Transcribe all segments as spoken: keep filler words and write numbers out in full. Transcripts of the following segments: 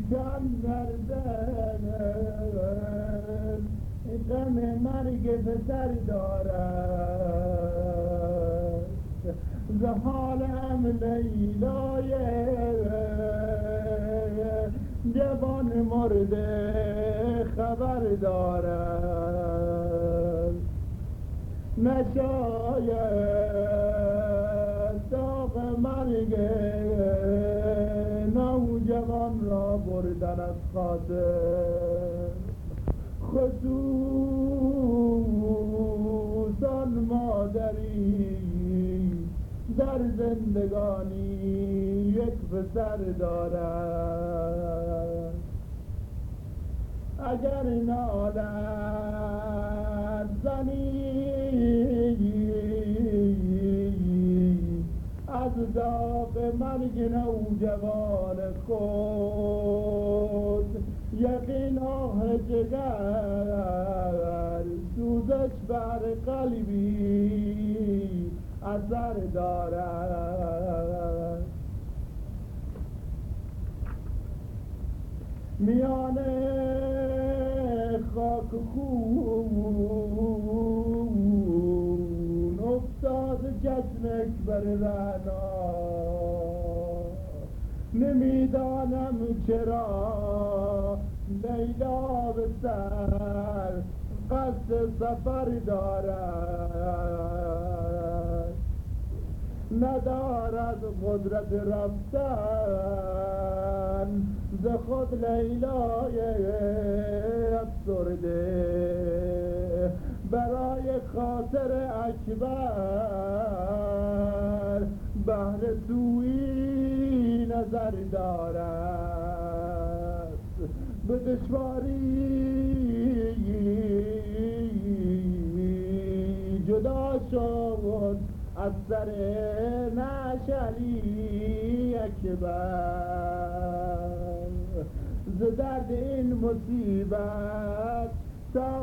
کم کردن غم مرگ پسر دارد ز حالم لیلای جوان مرده خبر دارد نشاید داغ مرگ نوجوان را بردن از خاطر خصوصا مادری در زندگانی یک پسر دارد اگر نالد زنی از داغ مرگ نوجوان خود یقین آه جگر سوزش بر قلبی اثر دارد میان خاک خون افتاد چشم اکبر رعنا نمیدانم چرا لیلا به سر قصد سفر دارد ندارد قدرت رفتن ز خود لیلای افسرده برای خاطر اکبر بهر تویی نظر دارد به دشواری جدا شد از سر نشلی اکبر ز درد این مصیبت تا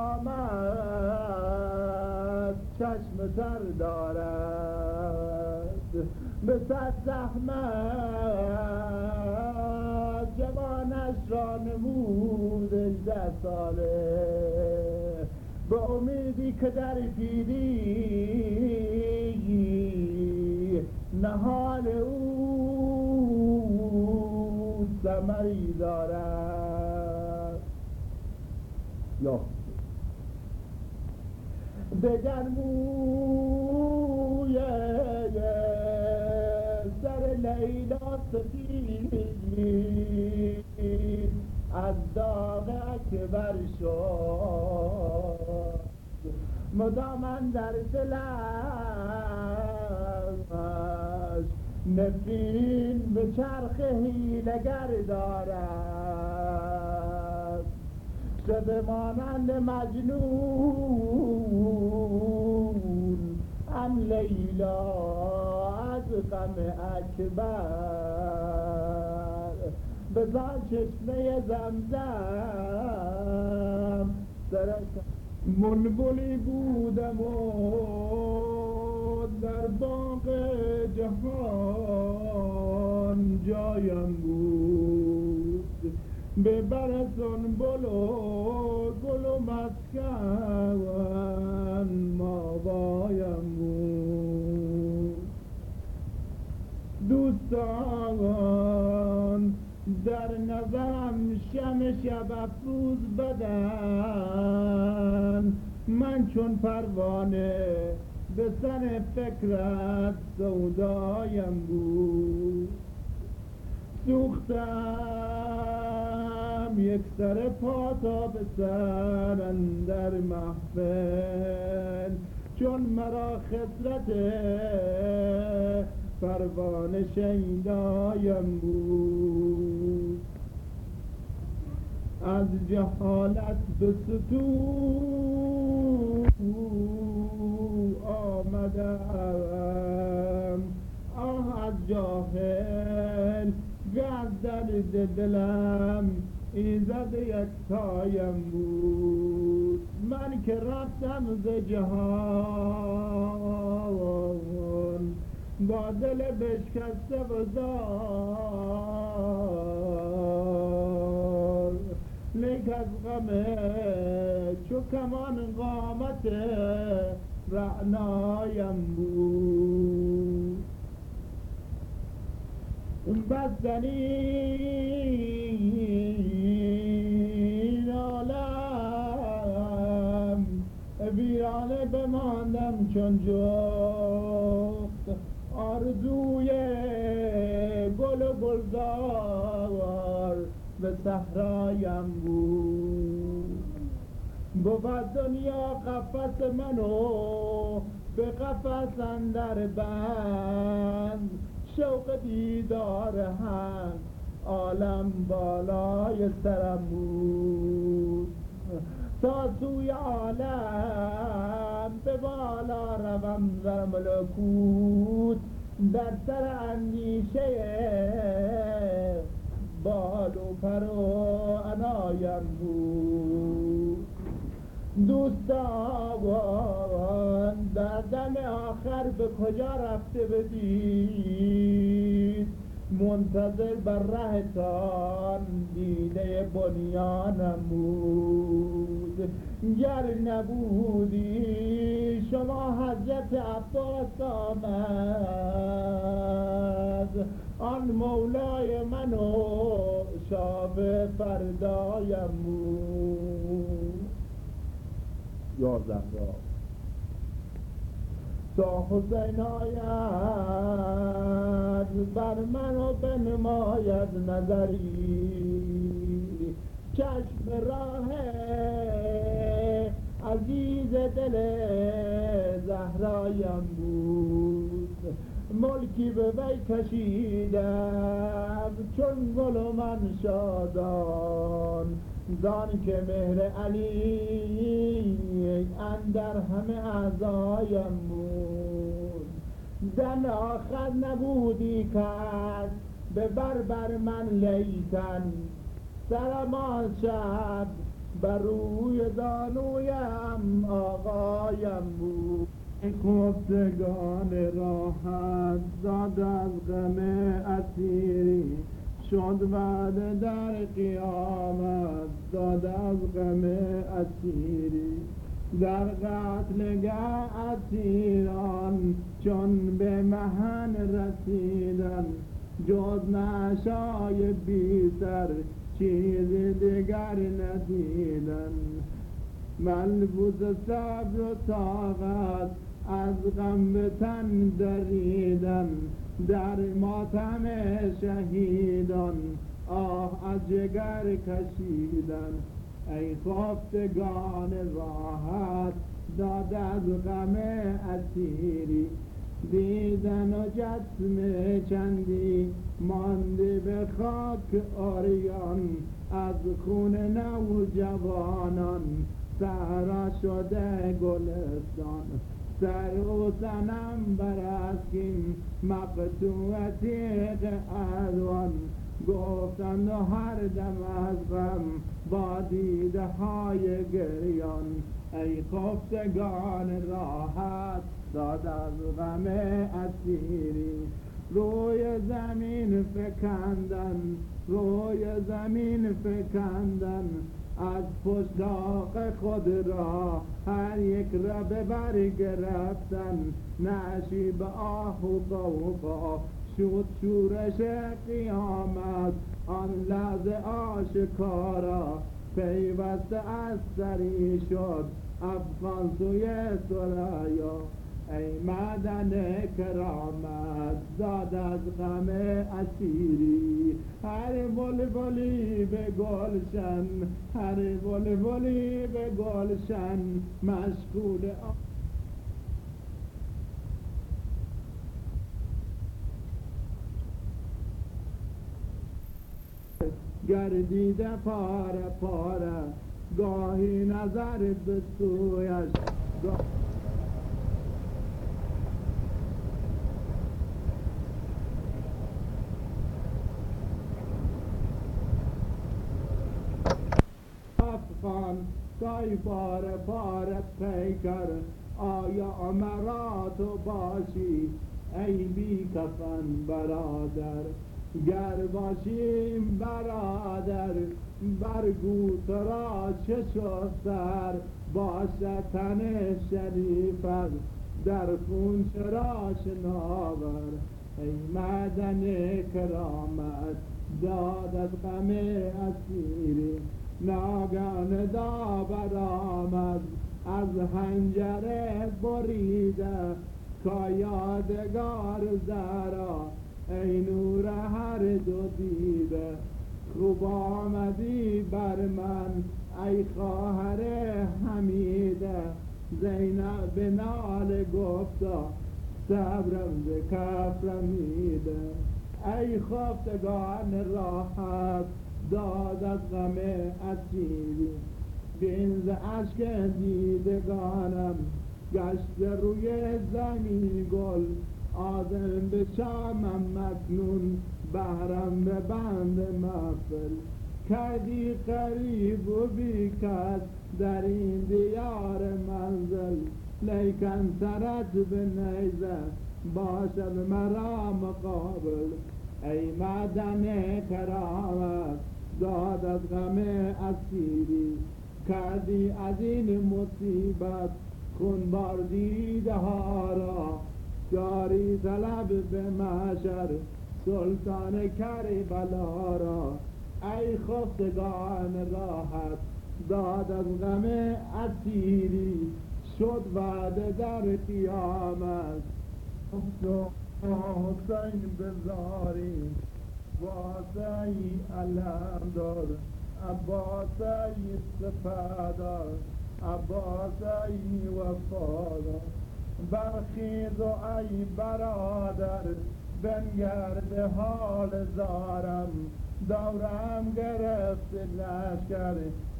قیامت چشم تر دارد به صد زحمت جوانش را نمود هجده ساله به امیدی که در پیری نهال او ثمری دارد یا دگر موی سر لیلا سفید از داغ اکبر شد مدامن در دلش نفرین به چرخ حیلگر دارد شده مانند مجنون ام لیلا از غم اکبر بزن چشمه زمزم سرش منبلی بودم و در باغ جهان جایم بود به برسان بلو گل و مسکن ماوایم بود دوستان در نظرم شم شب افروز بدن من چون پروانه به سر فکرت سودایم بود سوختم یک سر پا تا به سر اندر محفل چون مرا خسرت پروانه شیدایم بود از جهالت به ستوه آمدم آه از جاهل گرد درد دلم ایزد یکتایم بود من که رفتم ز جهان با دل بشکسته و زار از غمه چو کمان قامت رعنایم بود بستنی این عالم ویرانه بماندم چون جفت آرزوی گل و گلزار به صحرایم بود بود دنیا قفس منو به قفس اندر بند شوق دیدار هم عالم بالای سرم بود تا سوی عالم به بالا روم در ملکوت در سر اندیشه بال و پر و عنایم بود دوستان در دم آخر به کجا رفته بدید منتظر بر رهتان دیده بنیانم بود گر نبودی شما حضرت عباس آمد آن مولای من و شاب فردایم بود یا زهرا تا حسین آید بر من و بنماید نظری چشم راه عزیز دل زهرایم بود ملکی به وی کشیدم چون گل و من شادان زان که مهر علی اندر همه اعضایم بود دم آخر نبودی کرد به بربر من لیتن سرم آن شب بر روی زانویم آقایم بود خفتگان راحت زاد از غم اسیری شد بعد در قیامت زاد از غم اسیری در قتلگه اسیران چون به محن رسیدن جز نشای بی سر چیز دیگر ندیدن ملبوس صبر و طاقت از غم به تن دریدن در ماتم شهیدان آه از جگر کشیدن ای خفتگان راحت داد از غم اسیری دیدن و جسم چندی مانده به خاک آریان از خون نوجوانان صحرا شده گلستان سر و سنم براسکین مقطوع تیغ ادوان گفتند و هر دم از غم با دیده های گریان ای خفتگان راحت داد از غم اسیری روی زمین فکندن روی زمین فکندن از پشتاق خود را هر یک را به بر گرفتن نشیب آه و قوقا شد شورش قیامت آن لحظه آشکارا پیوسته از سری شد افغان سوی سرایا ای معدن کرامت زاد از غم اسیری هر بلبلی به گلشن هر بلبلی به گلشن مشغول گردیده پاره پاره گاهی نظر به سویش گاه افغان گاهی پاره پاره پیکر آیا مرا تو باشی ای بی کفن برادر گر باشیم برادر برگو تو را چش و سر باشد تن شریفت در خون چرا شناور ای معدن کرامت داد از غم اسیری ناگهان داور آمد از حنجره بریده کا یادگار زهرا ای نور هر دو دیده خوب آمدی بر من ای خواهر حمیده زینب به ناله گفتا صبرم ز کف رمیده ای خفتگان راحت داد از غم اسیری بین ز اشک دیدگانم گشت روی زمین گل آدم به شامم مکنون بهرم به بند محفل کردی قریب و بیکس در این دیار منزل لیکن سرت به نیزه باشد مرا مقابل ای معدن کرامت داد از غم اسیری کردی از این مصیبت خون بار دیده ها را جاری طلب به محشر سلطان کربلا را ای خفتگان راحت داد از غم اسیری شد وعده در قیامت حسین بزاری واسه ای علم دار عباس ای سپهدار عباس ای وفادار برخیز و ای برادر بنگرد حال زارم دورم گرفت لشکر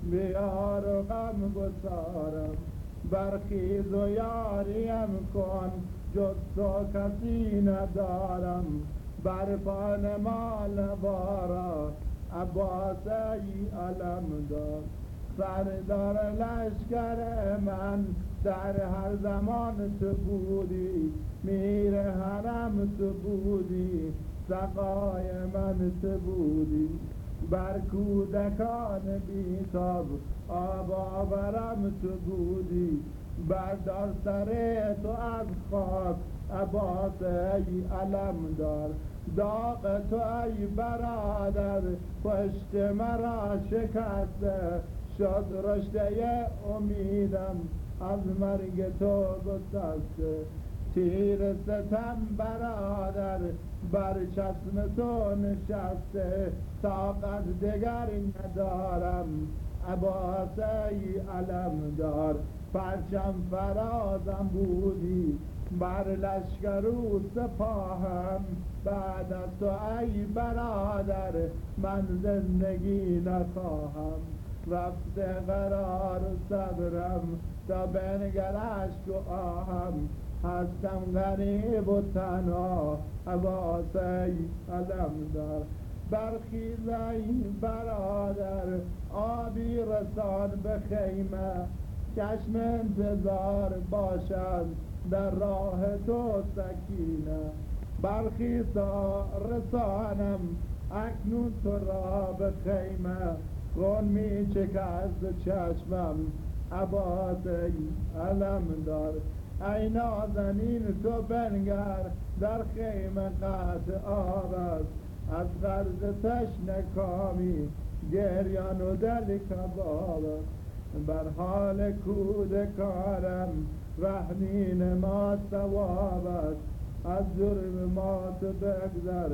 بیار و غم گسارم برخیز و یاریم کن جز تو کسی ندارم بر پا نمال بارا عباس ای علم دار سردار لشکر من در هر زمان تو بودی میر حرم تو بودی سقای من تو بودی بر کودکان بیتاب آب آورم تو بودی بردار سر تو از خاک عباس ای علم دار داغ تو ای برادر پشت مرا شکسته شد رشته امیدم از مرگ تو گسسته تیر ستم برادر بر چشم تو نشسته طاقت دگر ندارم عباس ای علم دار پرچم فرازم بودی بر لشکر و سپاهم بعد از تو ای برادر من زندگی نخواهم رفته قرار و صبرم تا بنگر اشک و آهم هستم غریب و تنها عباس ای علم دار برخیز ای برادر آبی رسان به خیمه چشم انتظار باشد در راه تو سکینه برخیز تا رسانم اکنون تو را به خیمه خون می چکد چشمم عباس ای علم دار ای نازنین تو بنگر در خیمه قطع آب است از قرض تشنه کامی گریان و دل کباب بر حال کودکانم رحمین ما ثواب است از جرم ما تو بگذر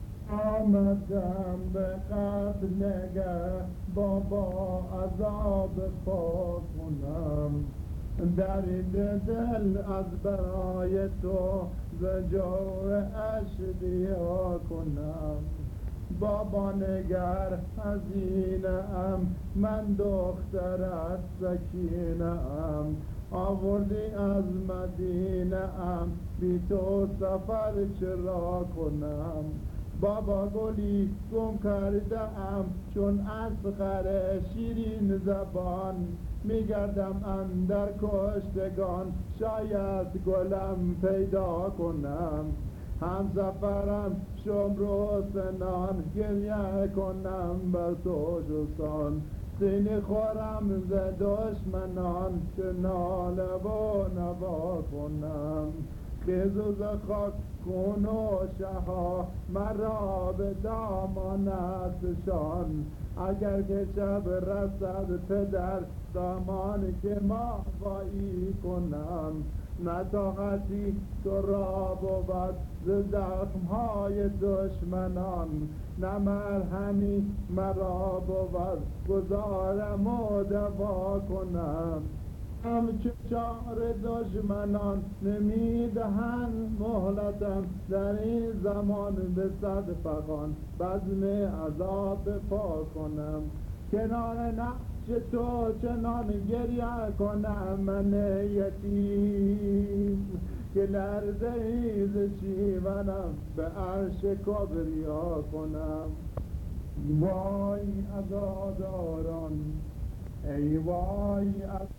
آمدم به قتل نگه بابا عذاب پاک کنم در این دل از برای تو زجور اشبیا کنم بابا نگر حزینه ام من دخترت سکینه ام آوردی از مدینه ام بی تو سفر چرا کنم بابا گلی گم کرده ام چون اصغر شیرین زبان میگردم اندر کشتگان شاید گلم پیدا کنم هم سفرم شمر و سنان گریه کنم بر تو جستان سینی خورم ز دشمنان که ناله و نوا کنم که زوز خاک کن و شها مرا به دامانتشان اگر که شب رسد پدر دامان که ما وایی کنم نه طاقتی تو را بود ز زخمهای دشمنان نه مرهمی مرا بود گذارم و دوا کنم همچو چار دشمنان نمیدهند مهلتم در این زمان به صد فغان بزم عذاب پا کنم کنار نقش تو چنان گریه کنم من یتیم که لرزه ز شیونم به عرش کبریا کنم وای عزاداران ای وای